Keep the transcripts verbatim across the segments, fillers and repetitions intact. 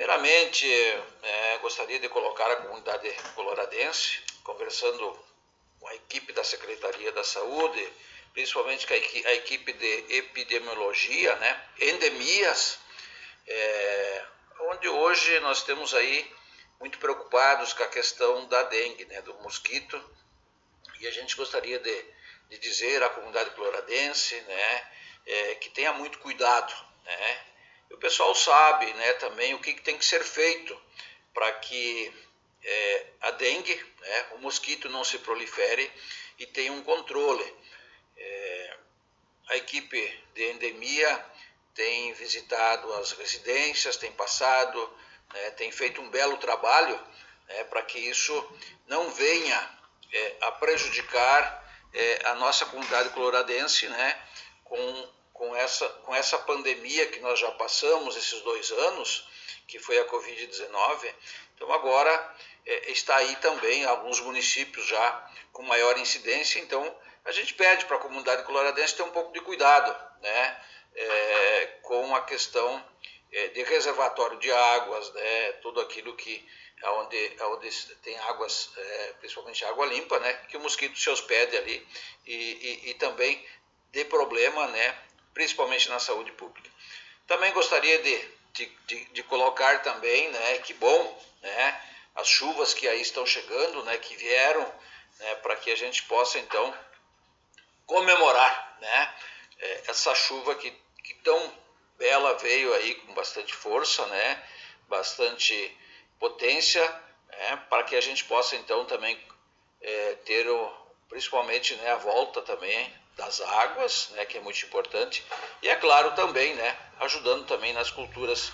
Primeiramente, é, gostaria de colocar a comunidade coloradense, conversando com a equipe da Secretaria da Saúde, principalmente com a equipe de epidemiologia, né, endemias, é, onde hoje nós temos aí muito preocupados com a questão da dengue, né, do mosquito, e a gente gostaria de, de dizer à comunidade coloradense, né, é, que tenha muito cuidado, né. E o pessoal sabe, né, também o que, que tem que ser feito para que é, a dengue, né, o mosquito não se prolifere e tenha um controle. É, a equipe de endemia tem visitado as residências, tem passado, né, tem feito um belo trabalho, né, para que isso não venha é, a prejudicar é, a nossa comunidade coloradense, né, com Com essa, com essa pandemia que nós já passamos, esses dois anos, que foi a covid dezenove. Então agora é, está aí também alguns municípios já com maior incidência, então a gente pede para a comunidade coloradense ter um pouco de cuidado, né, é, com a questão é, de reservatório de águas, né, tudo aquilo que onde, onde tem águas, é, principalmente água limpa, né, que o mosquito se hospede ali e, e, e também dê problema, né, principalmente na saúde pública. Também gostaria de, de, de, de colocar também, né, que bom, né, as chuvas que aí estão chegando, né, que vieram, né, para que a gente possa então comemorar, né, essa chuva que, que tão bela veio aí com bastante força, né, bastante potência, né, para que a gente possa então também é, ter o, principalmente, né, a volta também das águas, né, que é muito importante, e é claro também, né, ajudando também nas culturas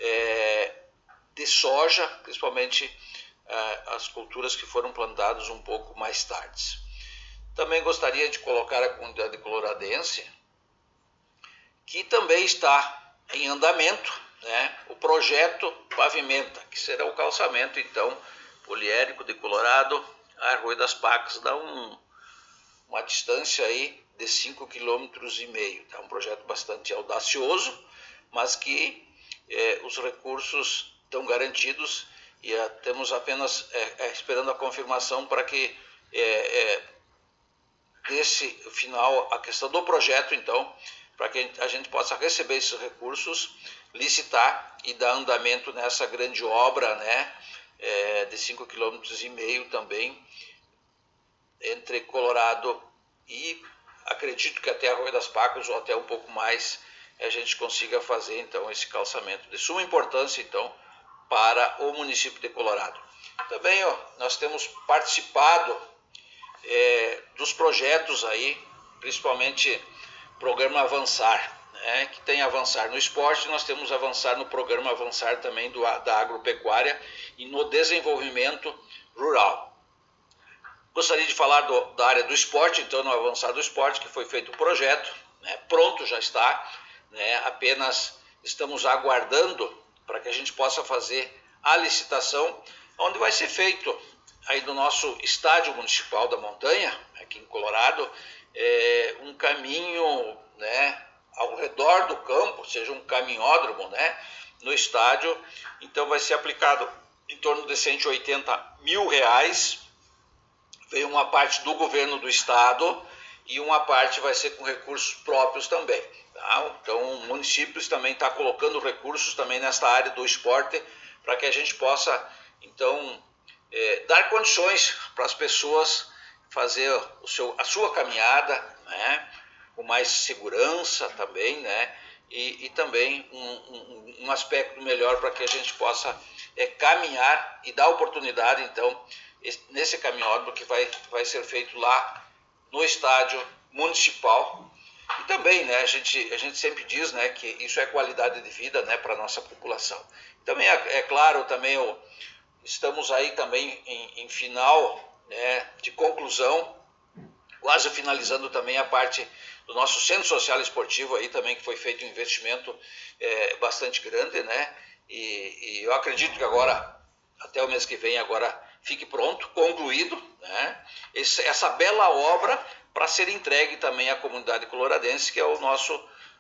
é, de soja, principalmente é, as culturas que foram plantadas um pouco mais tarde. Também gostaria de colocar a comunidade coloradense, que também está em andamento, né, o projeto Pavimenta, que será o calçamento então poliédrico de Colorado a Arroio das Pacas, dá um, uma distância aí de cinco vírgula cinco quilômetros. É um projeto bastante audacioso, mas que eh, os recursos estão garantidos e eh, temos apenas eh, esperando a confirmação para que eh, desse final a questão do projeto, então, para que a gente possa receber esses recursos, licitar e dar andamento nessa grande obra, né, eh, de cinco vírgula cinco quilômetros também, entre Colorado e acredito que até Arroio das Pacas ou até um pouco mais a gente consiga fazer então esse calçamento de suma importância então para o município de Colorado. Também ó, nós temos participado é, dos projetos aí, principalmente programa Avançar, né, que tem Avançar no esporte, nós temos Avançar no programa Avançar também do, da agropecuária e no desenvolvimento rural. Gostaria de falar do, da área do esporte, então no Avançar do Esporte, que foi feito o projeto, né, pronto já está, né, apenas estamos aguardando para que a gente possa fazer a licitação, onde vai ser feito aí no nosso estádio municipal da Montanha, aqui em Colorado, é, um caminho, né, ao redor do campo, seja um caminhódromo, né, no estádio, então vai ser aplicado em torno de cento e oitenta mil reais, veio uma parte do governo do estado e uma parte vai ser com recursos próprios também. Tá? Então, municípios também está colocando recursos também nesta área do esporte para que a gente possa, então, é, dar condições para as pessoas fazer o seu, a sua caminhada, né, com mais segurança também, né, e, e também um, um, um aspecto melhor para que a gente possa é, caminhar e dar oportunidade, então, nesse caminhódromo que vai, vai ser feito lá no estádio municipal. E também, né, a gente, a gente sempre diz, né, que isso é qualidade de vida, né, para a nossa população. Também, é, é claro, também o, estamos aí também em, em final, né, de conclusão, quase finalizando também a parte do nosso centro social esportivo aí também, que foi feito um investimento é, bastante grande, né, e, e eu acredito que agora, até o mês que vem, agora fique pronto, concluído, né, esse, essa bela obra para ser entregue também à comunidade coloradense, que é o nosso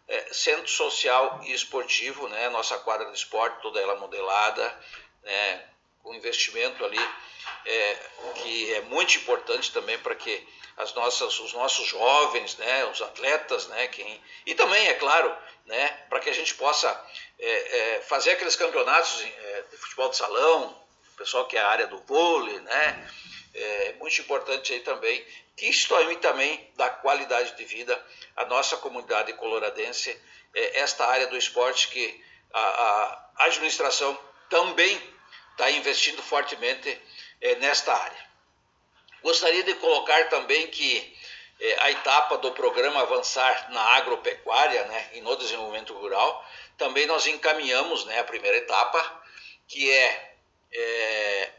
é, centro social e esportivo, né? Nossa quadra de esporte, toda ela modelada, né? Com investimento ali, é, que é muito importante também para que as nossas, os nossos jovens, né? Os atletas, né? Quem, e também, é claro, né? Para que a gente possa é, é, fazer aqueles campeonatos é, de futebol de salão, o pessoal que é a área do vôlei, né? É muito importante aí também, que isto aí também dá qualidade de vida à nossa comunidade coloradense, é, esta área do esporte que a, a administração também está investindo fortemente é, nesta área. Gostaria de colocar também que é, a etapa do programa Avançar na Agropecuária, né, e no Desenvolvimento Rural, também nós encaminhamos, né, a primeira etapa, que é, é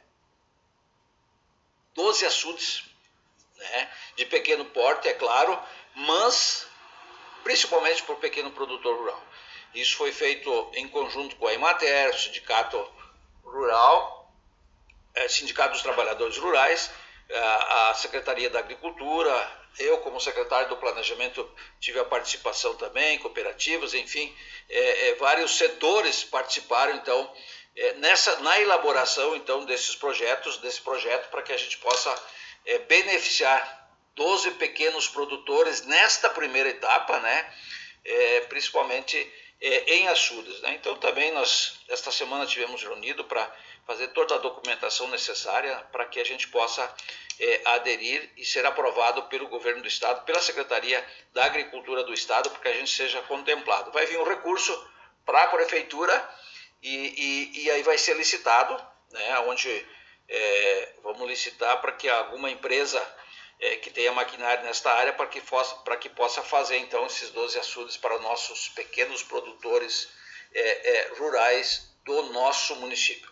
doze açudes, né, de pequeno porte, é claro, mas principalmente por pequeno produtor rural. Isso foi feito em conjunto com a Emater, o Sindicato Rural, é, Sindicato dos Trabalhadores Rurais, a Secretaria da Agricultura, eu como secretário do Planejamento tive a participação também, cooperativas, enfim, é, é, vários setores participaram então é, nessa, na elaboração então desses projetos, desse projeto para que a gente possa é, beneficiar doze pequenos produtores nesta primeira etapa, né, é, principalmente é, em açudes, né? Então também nós esta semana tivemos reunido para fazer toda a documentação necessária para que a gente possa é, aderir e ser aprovado pelo governo do estado, pela Secretaria da Agricultura do estado, para que a gente seja contemplado. Vai vir um recurso para a prefeitura e, e, e aí vai ser licitado, né, onde é, vamos licitar para que alguma empresa é, que tenha maquinário nesta área para que, para que possa fazer então esses doze açudes para nossos pequenos produtores é, é, rurais do nosso município.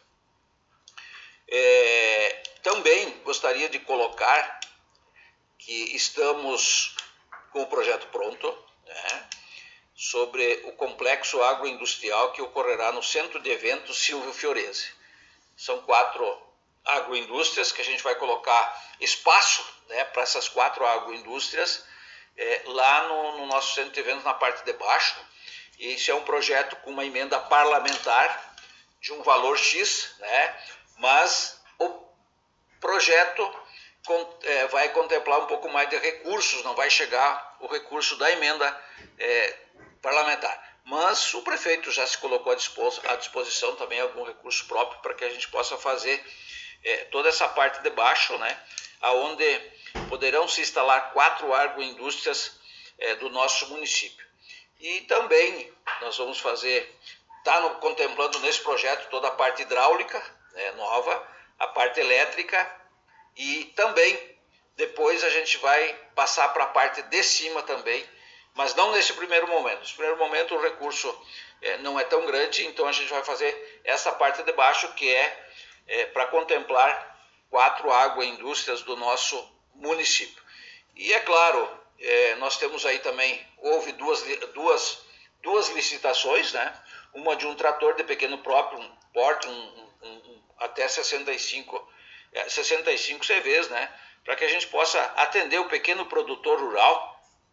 É, também gostaria de colocar que estamos com o projeto pronto, né, sobre o complexo agroindustrial que ocorrerá no Centro de Eventos Silvio Fiorese. São quatro agroindústrias que a gente vai colocar espaço, né, para essas quatro agroindústrias é, lá no, no nosso Centro de Eventos, na parte de baixo. E esse é um projeto com uma emenda parlamentar de um valor X, né, mas o projeto é, vai contemplar um pouco mais de recursos, não vai chegar o recurso da emenda é, parlamentar. Mas o prefeito já se colocou à disposição também algum recurso próprio para que a gente possa fazer é, toda essa parte de baixo, né, onde poderão se instalar quatro agroindústrias é, do nosso município. E também nós vamos fazer, está contemplando nesse projeto toda a parte hidráulica, né, nova, a parte elétrica e também depois a gente vai passar para a parte de cima também, mas não nesse primeiro momento. Nesse primeiro momento o recurso é, não é tão grande, então a gente vai fazer essa parte de baixo que é, é para contemplar quatro agroindústrias do nosso município. E é claro, é, nós temos aí também, houve duas, duas, duas licitações, né? Uma de um trator de pequeno próprio, um porte, um, um, um, até sessenta e cinco C Vs, né? Para que a gente possa atender o pequeno produtor rural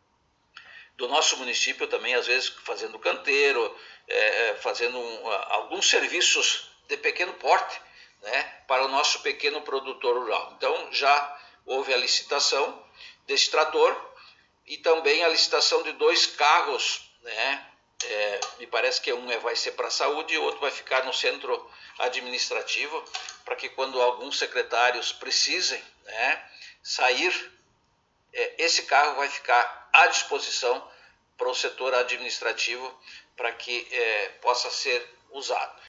do nosso município também, às vezes fazendo canteiro, é, fazendo um, alguns serviços de pequeno porte, né, para o nosso pequeno produtor rural. Então já houve a licitação desse trator e também a licitação de dois carros, né, é, me parece que um vai ser para a saúde e o outro vai ficar no centro administrativo, para que quando alguns secretários precisem, né, sair, é, esse carro vai ficar à disposição para o setor administrativo para que é, possa ser usado.